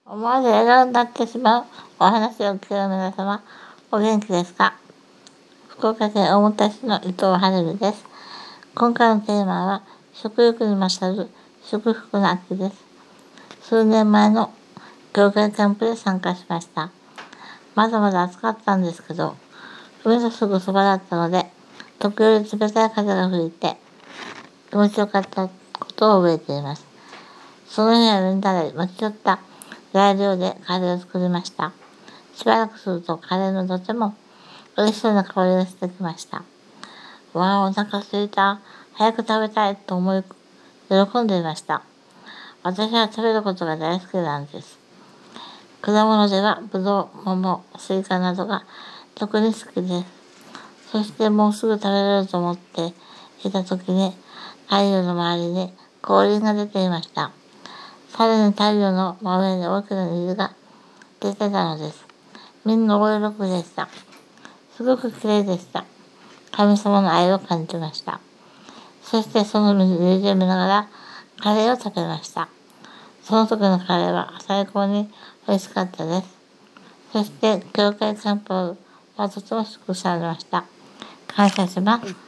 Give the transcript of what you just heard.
思わず笑顔になってしまうお話を聞く皆様、お元気ですか？福岡県大牟田市の伊藤晴美です。今回のテーマは、食欲に勝る祝福の秋です。数年前の教会キャンプで参加しました。まだまだ暑かったんですけど、海のすぐそばだったので、時折冷たい風が吹いて、気持ちよかったことを覚えています。その日はみんなで持ち寄った材料でカレーを作りました。しばらくするとカレーのとても美味しそうな香りがしてきました。わあ、お腹すいた。早く食べたいと思い、喜んでいました。私は食べることが大好きなんです。果物ではぶどう、桃、スイカなどが特に好きです。そしてもうすぐ食べれると思っていた時に太陽の周りに氷が出ていました。さらに太陽の真上に大きな虹が出てたのです。みんな大喜びでした。すごく綺麗でした。神様の愛を感じました。そしてその虹を見ながらカレーを食べました。その時のカレーは最高に美味しかったです。そして教会キャンプはとても祝福されました。感謝します。